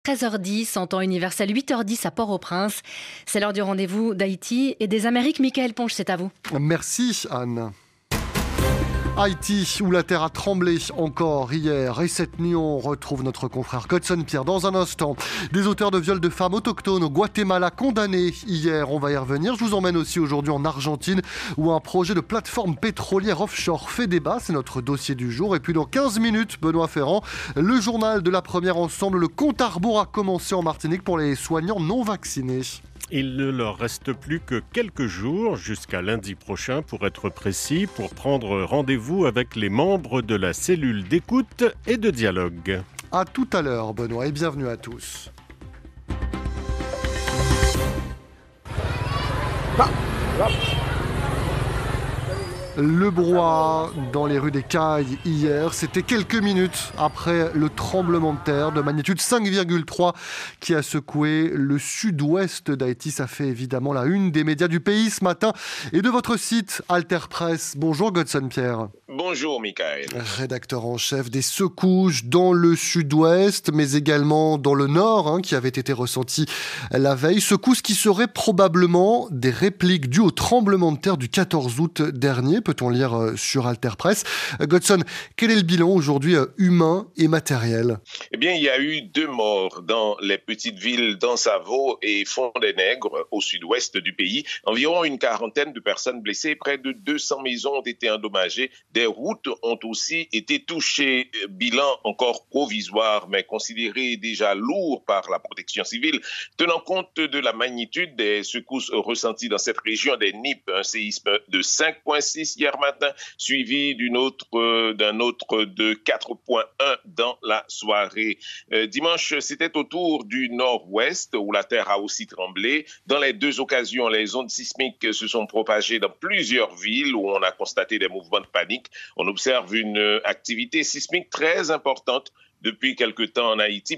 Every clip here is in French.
13h10 en temps universel, 8h10 à Port-au-Prince. C'est l'heure du rendez-vous d'Haïti et des Amériques. Michael Ponche, c'est à vous. Merci Anne. Haïti, où la terre a tremblé encore hier. Et cette nuit, on retrouve notre confrère Godson Pierre. Dans un instant, des auteurs de viols de femmes autochtones au Guatemala condamnés hier. On va y revenir. Je vous emmène aussi aujourd'hui en Argentine, où un projet de plateforme pétrolière offshore fait débat. C'est notre dossier du jour. Et puis dans 15 minutes, Benoît Ferrand, le journal de la première ensemble. Le compte à rebours a commencé en Martinique pour les soignants non vaccinés. Il ne leur reste plus que quelques jours, jusqu'à lundi prochain pour être précis, pour prendre rendez-vous avec les membres de la cellule d'écoute et de dialogue. À tout à l'heure, Benoît, et bienvenue à tous. Le brouhaha dans les rues des Cayes hier, c'était quelques minutes après le tremblement de terre de magnitude 5,3 qui a secoué le sud-ouest d'Haïti. Ça fait évidemment la une des médias du pays ce matin et de votre site Alter Press. Bonjour Godson Pierre. Bonjour Michael. Rédacteur en chef des secousses dans le sud-ouest, mais également dans le nord, qui avait été ressenti la veille. Secousses qui seraient probablement des répliques dues au tremblement de terre du 14 août dernier, peut-on lire sur Alter Press. Godson, quel est le bilan aujourd'hui humain et matériel ? Eh bien, il y a eu 2 morts dans les petites villes d'Ansavo et Fond-des-Nègres, au sud-ouest du pays. Environ une quarantaine de personnes blessées, près de 200 maisons ont été endommagées. Des routes ont aussi été touchées. Bilan encore provisoire, mais considéré déjà lourd par la protection civile. Tenant compte de la magnitude des secousses ressenties dans cette région des Nippes, un séisme de 5,6 hier matin, suivi d'un autre de 4,1 dans la soirée. Dimanche, c'était au tour du nord-ouest où la terre a aussi tremblé. Dans les 2 occasions, les ondes sismiques se sont propagées dans plusieurs villes où on a constaté des mouvements de panique. On observe une activité sismique très importante depuis quelque temps en Haïti,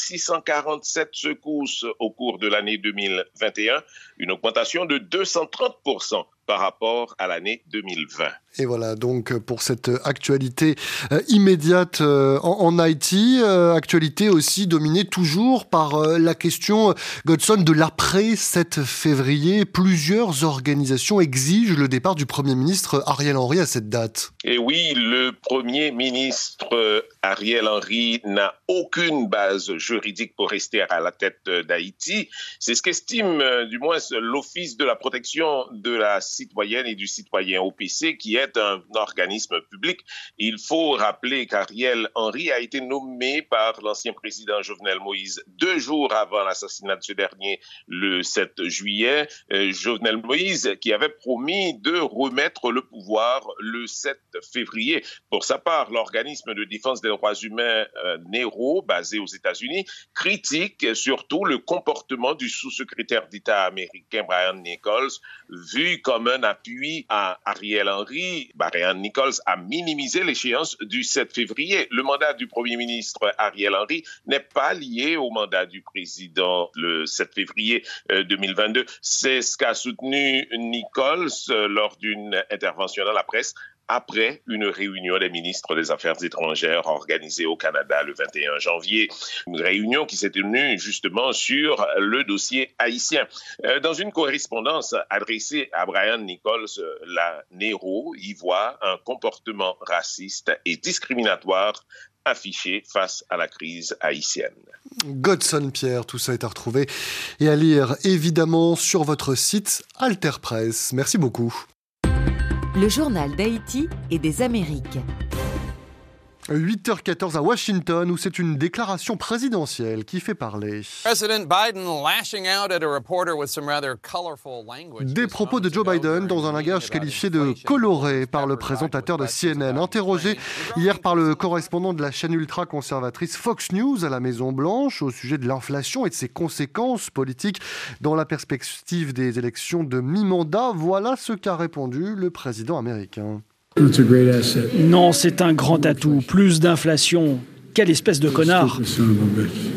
1647 secousses au cours de l'année 2021, une augmentation de 230% par rapport à l'année 2020. Et voilà donc pour cette actualité immédiate en Haïti, actualité aussi dominée toujours par la question, Godson, de l'après 7 février. Plusieurs organisations exigent le départ du Premier ministre Ariel Henry à cette date. Et oui, le Premier ministre Ariel Henry n'a aucune base juridique pour rester à la tête d'Haïti. C'est ce qu'estime du moins l'Office de la protection de la citoyenne et du citoyen OPC, qui est un organisme public. Il faut rappeler qu'Ariel Henry a été nommé par l'ancien président Jovenel Moïse 2 jours avant l'assassinat de ce dernier, le 7 juillet. Jovenel Moïse qui avait promis de remettre le pouvoir le 7 février. Pour sa part, l'organisme de défense des droits humains NERO, basé aux États-Unis, critique surtout le comportement du sous-secrétaire d'État américain Brian Nichols, vu comme un appui à Ariel Henry. Brian Nichols a minimisé l'échéance du 7 février. Le mandat du Premier ministre Ariel Henry n'est pas lié au mandat du président le 7 février 2022. C'est ce qu'a soutenu Nichols lors d'une intervention dans la presse après une réunion des ministres des Affaires étrangères organisée au Canada le 21 janvier. Une réunion qui s'est tenue justement sur le dossier haïtien. Dans une correspondance adressée à Brian Nichols, la NERO y voit un comportement raciste et discriminatoire affiché face à la crise haïtienne. Godson Pierre, tout ça est à retrouver et à lire évidemment sur votre site Alter Press. Merci beaucoup. Le journal d'Haïti et des Amériques. 8h14 à Washington, où c'est une déclaration présidentielle qui fait parler. Des propos de Joe Biden dans un langage qualifié de coloré par le présentateur de CNN. Interrogé hier par le correspondant de la chaîne ultra-conservatrice Fox News à la Maison-Blanche au sujet de l'inflation et de ses conséquences politiques dans la perspective des élections de mi-mandat, voilà ce qu'a répondu le président américain. Non, c'est un grand atout. Plus d'inflation. Quelle espèce de connard.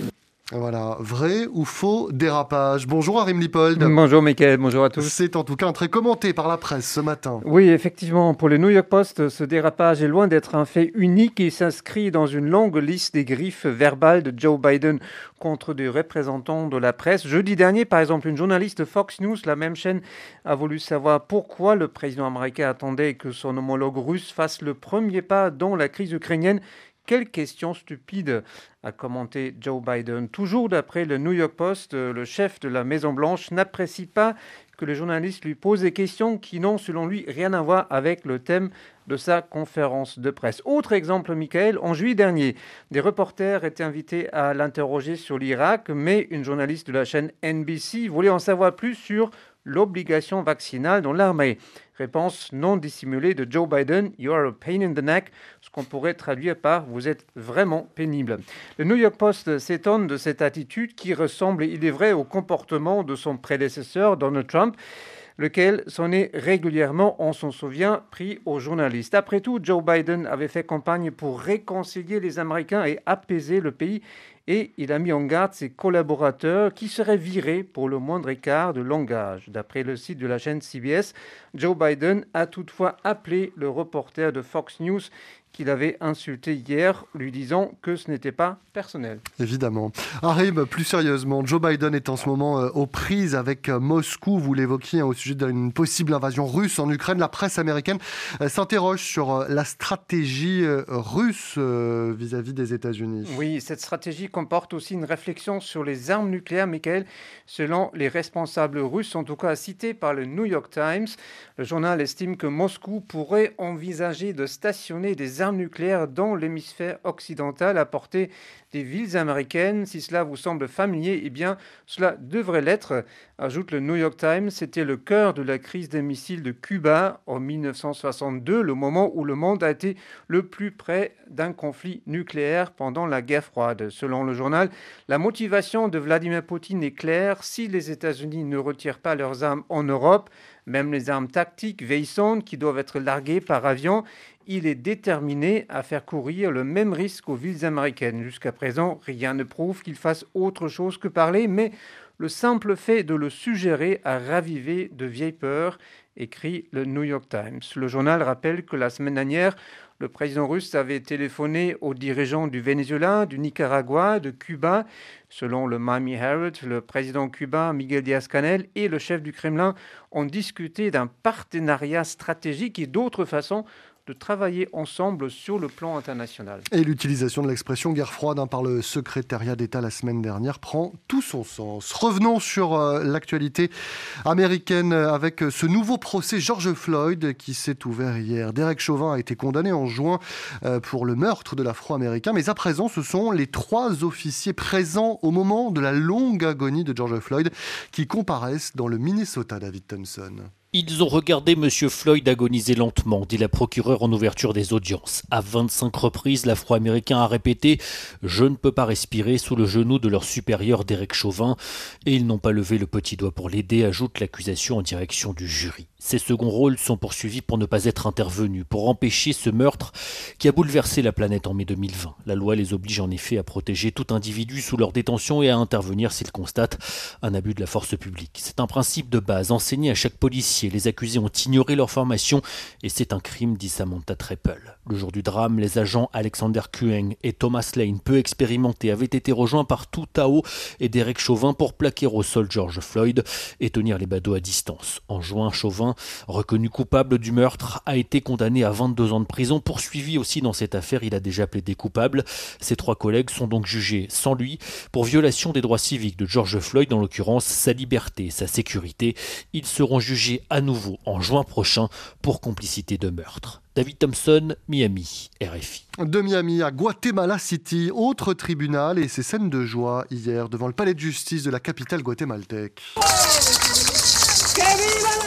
Voilà, vrai ou faux dérapage. Bonjour Arim Lipold. Bonjour Mickaël, bonjour à tous. C'est en tout cas un trait commenté par la presse ce matin. Oui, effectivement, pour le New York Post, ce dérapage est loin d'être un fait unique et s'inscrit dans une longue liste des griffes verbales de Joe Biden contre des représentants de la presse. Jeudi dernier, par exemple, une journaliste de Fox News, la même chaîne, a voulu savoir pourquoi le président américain attendait que son homologue russe fasse le premier pas dans la crise ukrainienne. Quelle question stupide, a commenté Joe Biden. Toujours d'après le New York Post, le chef de la Maison-Blanche n'apprécie pas que les journalistes lui posent des questions qui n'ont, selon lui, rien à voir avec le thème de sa conférence de presse. Autre exemple, Mickaël, en juillet dernier, des reporters étaient invités à l'interroger sur l'Irak, mais une journaliste de la chaîne NBC voulait en savoir plus sur l'obligation vaccinale dans l'armée. Réponse non dissimulée de Joe Biden, "You are a pain in the neck", ce qu'on pourrait traduire par "Vous êtes vraiment pénible". Le New York Post s'étonne de cette attitude qui ressemble, il est vrai, au comportement de son prédécesseur Donald Trump, lequel s'en est régulièrement, on s'en souvient, pris aux journalistes. Après tout, Joe Biden avait fait campagne pour réconcilier les Américains et apaiser le pays, et il a mis en garde ses collaborateurs qui seraient virés pour le moindre écart de langage. D'après le site de la chaîne CBS, Joe Biden a toutefois appelé le reporter de Fox News qu'il avait insulté hier, lui disant que ce n'était pas personnel. Évidemment. Arim, plus sérieusement, Joe Biden est en ce moment aux prises avec Moscou. Vous l'évoquiez au sujet d'une possible invasion russe en Ukraine. La presse américaine s'interroge sur la stratégie russe vis-à-vis des États-Unis. Oui, cette stratégie comporte aussi une réflexion sur les armes nucléaires, Mickaël. Selon les responsables russes, en tout cas cités par le New York Times, le journal estime que Moscou pourrait envisager de stationner des armes nucléaires dans l'hémisphère occidental à portée des villes américaines. Si cela vous semble familier, eh bien, cela devrait l'être, ajoute le New York Times. C'était le cœur de la crise des missiles de Cuba en 1962, le moment où le monde a été le plus près d'un conflit nucléaire pendant la guerre froide. Selon le journal, la motivation de Vladimir Poutine est claire. Si les États-Unis ne retirent pas leurs armes en Europe, même les armes tactiques vieillissantes qui doivent être larguées par avion, il est déterminé à faire courir le même risque aux villes américaines. Jusqu'à présent, rien ne prouve qu'il fasse autre chose que parler, mais le simple fait de le suggérer a ravivé de vieilles peurs, écrit le New York Times. Le journal rappelle que la semaine dernière, le président russe avait téléphoné aux dirigeants du Venezuela, du Nicaragua, de Cuba. Selon le Miami Herald, le président cubain Miguel Díaz-Canel et le chef du Kremlin ont discuté d'un partenariat stratégique et d'autres façons de travailler ensemble sur le plan international. Et l'utilisation de l'expression guerre froide par le secrétariat d'État la semaine dernière prend tout son sens. Revenons sur l'actualité américaine avec ce nouveau procès George Floyd qui s'est ouvert hier. Derek Chauvin a été condamné en juin pour le meurtre de l'Afro-Américain, mais à présent ce sont les 3 officiers présents au moment de la longue agonie de George Floyd qui comparaissent dans le Minnesota, David Thompson. Ils ont regardé M. Floyd agoniser lentement, dit la procureure en ouverture des audiences. À 25 reprises, l'Afro-Américain a répété « Je ne peux pas respirer » sous le genou de leur supérieur Derek Chauvin. Et ils n'ont pas levé le petit doigt pour l'aider, ajoute l'accusation en direction du jury. Ces seconds rôles sont poursuivis pour ne pas être intervenus, pour empêcher ce meurtre qui a bouleversé la planète en mai 2020. La loi les oblige en effet à protéger tout individu sous leur détention et à intervenir s'ils constatent un abus de la force publique. C'est un principe de base enseigné à chaque policier. Les accusés ont ignoré leur formation et c'est un crime, dit Samantha Treppel. Le jour du drame, les agents Alexander Kueng et Thomas Lane, peu expérimentés, avaient été rejoints par Tou Thao et Derek Chauvin pour plaquer au sol George Floyd et tenir les badauds à distance. En juin, Chauvin, reconnu coupable du meurtre, a été condamné à 22 ans de prison. Poursuivi aussi dans cette affaire, il a déjà plaidé coupable. Ses 3 collègues sont donc jugés sans lui pour violation des droits civiques de George Floyd, en l'occurrence sa liberté et sa sécurité. Ils seront jugés à nouveau en juin prochain pour complicité de meurtre. David Thompson, Miami, RFI. De Miami à Guatemala City, autre tribunal et ces scènes de joie hier devant le palais de justice de la capitale guatémaltèque. ¡Que viva la mujer!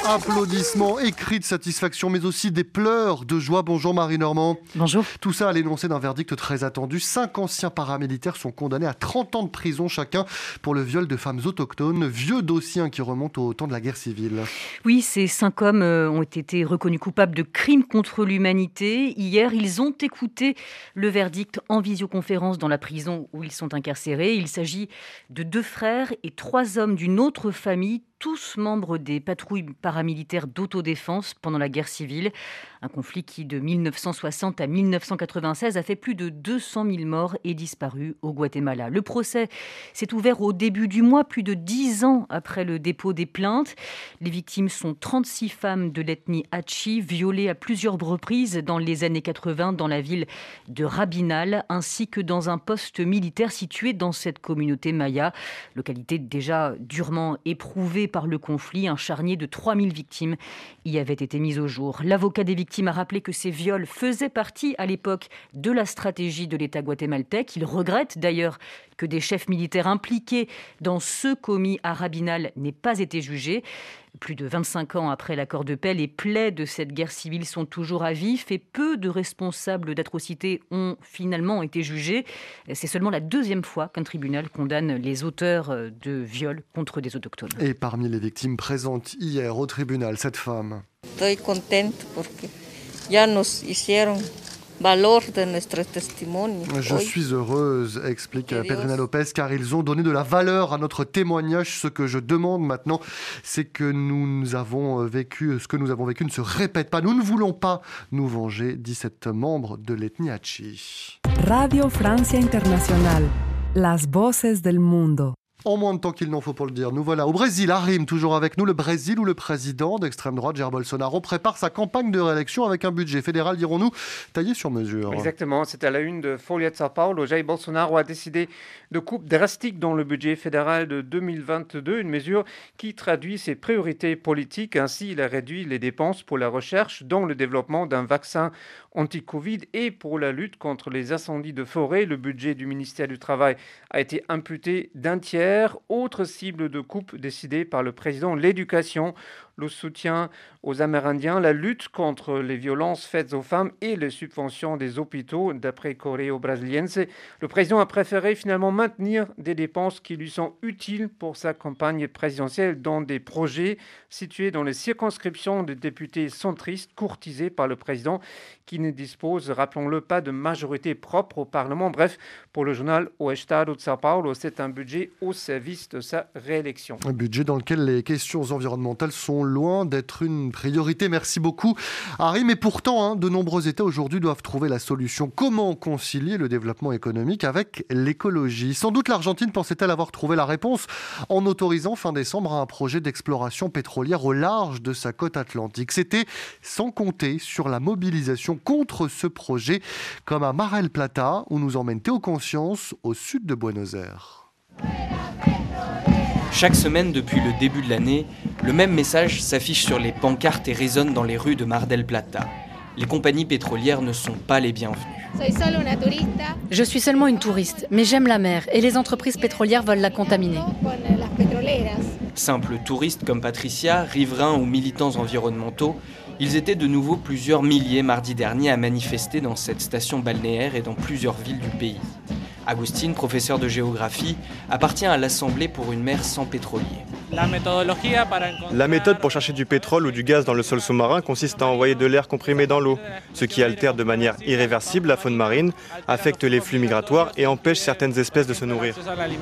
Applaudissements et cris de satisfaction, mais aussi des pleurs de joie. Bonjour Marie Normand. Bonjour. Tout ça à l'énoncé d'un verdict très attendu. 5 anciens paramilitaires sont condamnés à 30 ans de prison chacun pour le viol de femmes autochtones. Vieux dossier qui remonte au temps de la guerre civile. Oui, ces 5 hommes ont été reconnus coupables de crimes contre l'humanité. Hier, ils ont écouté le verdict en visioconférence dans la prison où ils sont incarcérés. Il s'agit de 2 frères et 3 hommes d'une autre famille, tous membres des patrouilles paramilitaires d'autodéfense pendant la guerre civile. Un conflit qui, de 1960 à 1996, a fait plus de 200 000 morts et disparus au Guatemala. Le procès s'est ouvert au début du mois, plus de 10 ans après le dépôt des plaintes. Les victimes sont 36 femmes de l'ethnie Hachi, violées à plusieurs reprises dans les années 80 dans la ville de Rabinal, ainsi que dans un poste militaire situé dans cette communauté maya, localité déjà durement éprouvée par le conflit. Un charnier de 3000 victimes y avait été mis au jour. L'avocat des victimes a rappelé que ces viols faisaient partie à l'époque de la stratégie de l'État guatémaltèque. Il regrette d'ailleurs que des chefs militaires impliqués dans ceux commis à Rabinal n'aient pas été jugés. Plus de 25 ans après l'accord de paix, les plaies de cette guerre civile sont toujours à vif et peu de responsables d'atrocités ont finalement été jugés. C'est seulement la 2e fois qu'un tribunal condamne les auteurs de viols contre des autochtones. Et parmi les victimes présentes hier au tribunal, cette femme. Estoy contente porque ya nos hicieron valor de notre testimonio. Je suis heureuse, explique Pedrina Lopez, car ils ont donné de la valeur à notre témoignage. Ce que je demande maintenant, c'est que nous avons vécu, ce que nous avons vécu ne se répète pas. Nous ne voulons pas nous venger, dit cette membre de l'ethnie Hachi. Radio Francia Internacional, las voces del mundo. En moins de temps qu'il n'en faut pour le dire, nous voilà au Brésil. Harim, toujours avec nous, le Brésil où le président d'extrême droite, Jair Bolsonaro, prépare sa campagne de réélection avec un budget fédéral, dirons-nous, taillé sur mesure. Exactement, c'est à la une de Folha de São Paulo. Jair Bolsonaro a décidé de coupes drastiques dans le budget fédéral de 2022, une mesure qui traduit ses priorités politiques. Ainsi, il a réduit les dépenses pour la recherche, dont le développement d'un vaccin anti-Covid et pour la lutte contre les incendies de forêt. Le budget du ministère du Travail a été amputé d'un tiers. Autre cible de coupe décidée par le président, l'éducation, le soutien aux Amérindiens, la lutte contre les violences faites aux femmes et les subventions des hôpitaux, d'après Correo Brasiliense. Le président a préféré finalement maintenir des dépenses qui lui sont utiles pour sa campagne présidentielle dans des projets situés dans les circonscriptions des députés centristes courtisés par le président qui ne dispose, rappelons-le, pas de majorité propre au Parlement. Bref, pour le journal O Estado de São Paulo, c'est un budget au service de sa réélection. Un budget dans lequel les questions environnementales sont loin d'être une priorité. Merci beaucoup, Harry. Mais pourtant, de nombreux États aujourd'hui doivent trouver la solution. Comment concilier le développement économique avec l'écologie ? Sans doute l'Argentine pensait-elle avoir trouvé la réponse en autorisant fin décembre un projet d'exploration pétrolière au large de sa côte atlantique. C'était sans compter sur la mobilisation contre ce projet, comme à Mar del Plata, où nous emmène Théo Conscience, au sud de Buenos Aires. Chaque semaine depuis le début de l'année, le même message s'affiche sur les pancartes et résonne dans les rues de Mar del Plata. Les compagnies pétrolières ne sont pas les bienvenues. Je suis seulement une touriste, mais j'aime la mer et les entreprises pétrolières veulent la contaminer. Simples touristes comme Patricia, riverains ou militants environnementaux, ils étaient de nouveau plusieurs milliers mardi dernier à manifester dans cette station balnéaire et dans plusieurs villes du pays. Agustín, professeur de géographie, appartient à l'Assemblée pour une mer sans pétrolier. La méthode pour chercher du pétrole ou du gaz dans le sol sous-marin consiste à envoyer de l'air comprimé dans l'eau, ce qui altère de manière irréversible la faune marine, affecte les flux migratoires et empêche certaines espèces de se nourrir.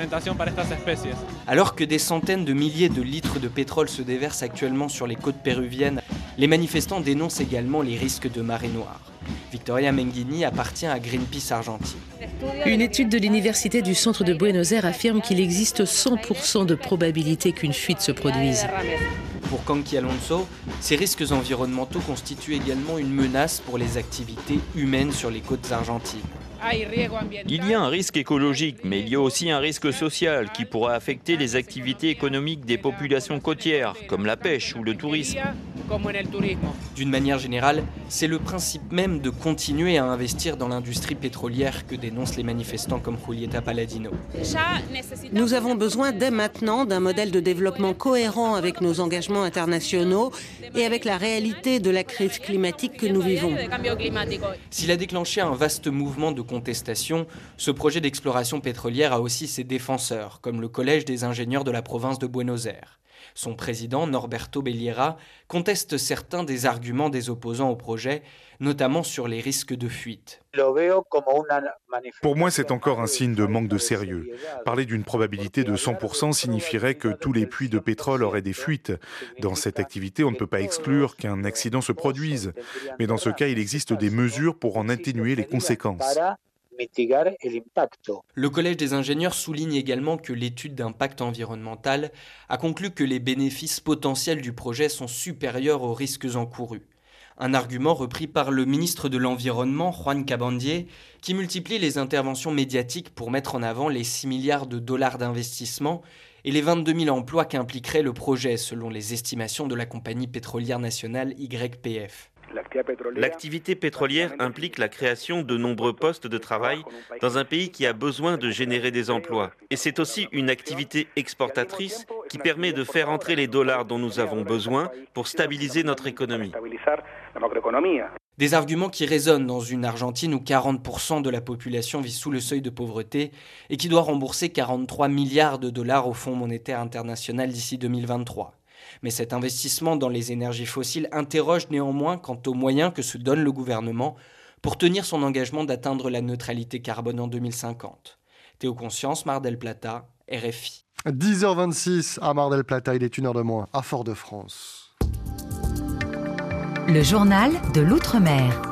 Alors que des centaines de milliers de litres de pétrole se déversent actuellement sur les côtes péruviennes, les manifestants dénoncent également les risques de marée noire. Victoria Menghini appartient à Greenpeace Argentine. Une étude de l'Université du centre de Buenos Aires affirme qu'il existe 100% de probabilité qu'une fuite se produise. Pour Kanki Alonso, ces risques environnementaux constituent également une menace pour les activités humaines sur les côtes argentines. Il y a un risque écologique, mais il y a aussi un risque social qui pourrait affecter les activités économiques des populations côtières, comme la pêche ou le tourisme. D'une manière générale, c'est le principe même de continuer à investir dans l'industrie pétrolière que dénoncent les manifestants comme Julieta Palladino. Nous avons besoin dès maintenant d'un modèle de développement cohérent avec nos engagements internationaux et avec la réalité de la crise climatique que nous vivons. S'il a déclenché un vaste mouvement de contestation, ce projet d'exploration pétrolière a aussi ses défenseurs, comme le Collège des ingénieurs de la province de Buenos Aires. Son président, Norberto Belliera, conteste certains des arguments des opposants au projet, notamment sur les risques de fuite. Pour moi, c'est encore un signe de manque de sérieux. Parler d'une probabilité de 100% signifierait que tous les puits de pétrole auraient des fuites. Dans cette activité, on ne peut pas exclure qu'un accident se produise. Mais dans ce cas, il existe des mesures pour en atténuer les conséquences. Le Collège des ingénieurs souligne également que l'étude d'impact environnemental a conclu que les bénéfices potentiels du projet sont supérieurs aux risques encourus. Un argument repris par le ministre de l'Environnement, Juan Cabandier, qui multiplie les interventions médiatiques pour mettre en avant les 6 milliards de dollars d'investissement et les 22 000 emplois qu'impliquerait le projet, selon les estimations de la compagnie pétrolière nationale YPF. L'activité pétrolière implique la création de nombreux postes de travail dans un pays qui a besoin de générer des emplois. Et c'est aussi une activité exportatrice qui permet de faire entrer les dollars dont nous avons besoin pour stabiliser notre économie. Des arguments qui résonnent dans une Argentine où 40% de la population vit sous le seuil de pauvreté et qui doit rembourser 43 milliards de dollars au Fonds monétaire international d'ici 2023. Mais cet investissement dans les énergies fossiles interroge néanmoins quant aux moyens que se donne le gouvernement pour tenir son engagement d'atteindre la neutralité carbone en 2050. Théo Conscience, Mar del Plata, RFI. 10h26 à Mar del Plata, il est 1h de moins à Fort-de-France. Le journal de l'Outre-mer.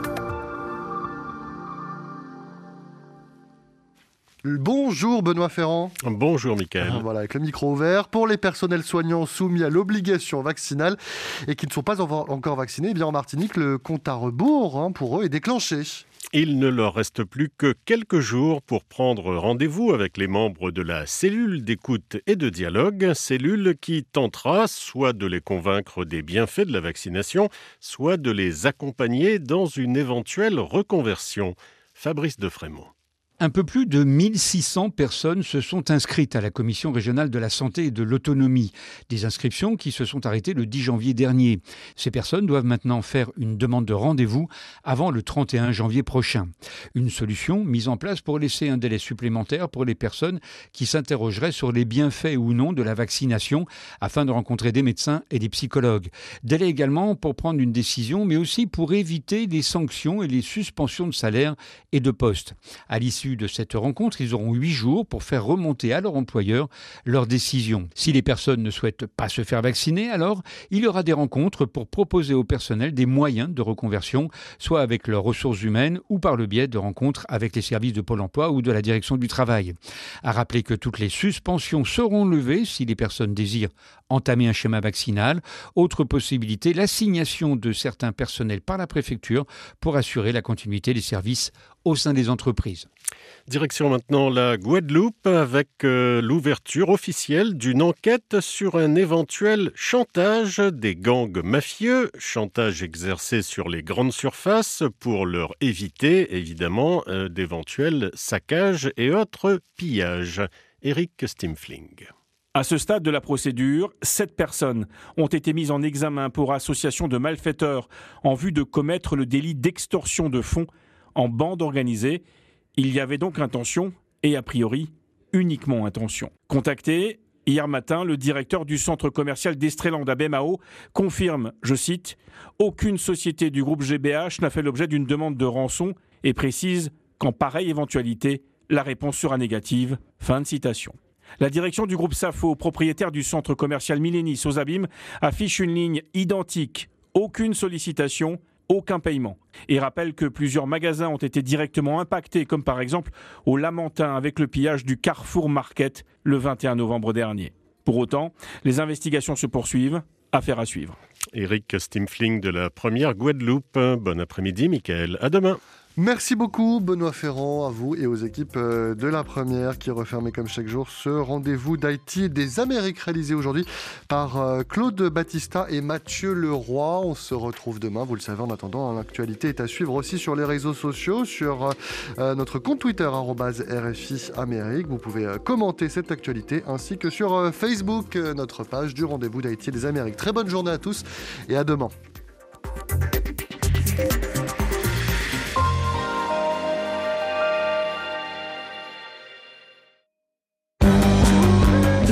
Bonjour Benoît Ferrand. Bonjour Mickaël. Voilà, avec le micro ouvert. Pour les personnels soignants soumis à l'obligation vaccinale et qui ne sont pas encore vaccinés, eh bien en Martinique, le compte à rebours pour eux est déclenché. Il ne leur reste plus que quelques jours pour prendre rendez-vous avec les membres de la cellule d'écoute et de dialogue, cellule qui tentera soit de les convaincre des bienfaits de la vaccination, soit de les accompagner dans une éventuelle reconversion. Fabrice Defrémaux. Un peu plus de 1600 personnes se sont inscrites à la Commission régionale de la santé et de l'autonomie. Des inscriptions qui se sont arrêtées le 10 janvier dernier. Ces personnes doivent maintenant faire une demande de rendez-vous avant le 31 janvier prochain. Une solution mise en place pour laisser un délai supplémentaire pour les personnes qui s'interrogeraient sur les bienfaits ou non de la vaccination afin de rencontrer des médecins et des psychologues. Délai également pour prendre une décision, mais aussi pour éviter les sanctions et les suspensions de salaire et de poste. À l'issue de cette rencontre, ils auront 8 jours pour faire remonter à leur employeur leur décision. Si les personnes ne souhaitent pas se faire vacciner, alors il y aura des rencontres pour proposer au personnel des moyens de reconversion, soit avec leurs ressources humaines ou par le biais de rencontres avec les services de Pôle emploi ou de la direction du travail. À rappeler que toutes les suspensions seront levées si les personnes désirent entamer un schéma vaccinal. Autre possibilité, l'assignation de certains personnels par la préfecture pour assurer la continuité des services au sein des entreprises. Direction maintenant la Guadeloupe avec l'ouverture officielle d'une enquête sur un éventuel chantage des gangs mafieux, chantage exercé sur les grandes surfaces pour leur éviter évidemment d'éventuels saccages et autres pillages. Eric Stimfling. À ce stade de la procédure, 7 personnes ont été mises en examen pour association de malfaiteurs en vue de commettre le délit d'extorsion de fonds en bande organisée. Il y avait donc intention et a priori uniquement intention. Contacté hier matin, le directeur du centre commercial d'Estreland à Baie-Mahault confirme, je cite, « Aucune société du groupe GBH n'a fait l'objet d'une demande de rançon et précise qu'en pareille éventualité, la réponse sera négative. » Fin de citation. La direction du groupe Safo, propriétaire du centre commercial Millénis aux Abîmes, affiche une ligne identique, aucune sollicitation, aucun paiement. Et rappelle que plusieurs magasins ont été directement impactés, comme par exemple au Lamentin avec le pillage du Carrefour Market le 21 novembre dernier. Pour autant, les investigations se poursuivent, affaire à suivre. Eric Stimfling de la première Guadeloupe. Bon après-midi, Mickaël. À demain. Merci beaucoup Benoît Ferrand, à vous et aux équipes de La Première qui refermaient comme chaque jour ce rendez-vous d'Haïti et des Amériques réalisé aujourd'hui par Claude Battista et Mathieu Leroy. On se retrouve demain, vous le savez. En attendant, l'actualité est à suivre aussi sur les réseaux sociaux, sur notre compte Twitter @RFI Amérique. Vous pouvez commenter cette actualité ainsi que sur Facebook, notre page du rendez-vous d'Haïti et des Amériques. Très bonne journée à tous et à demain.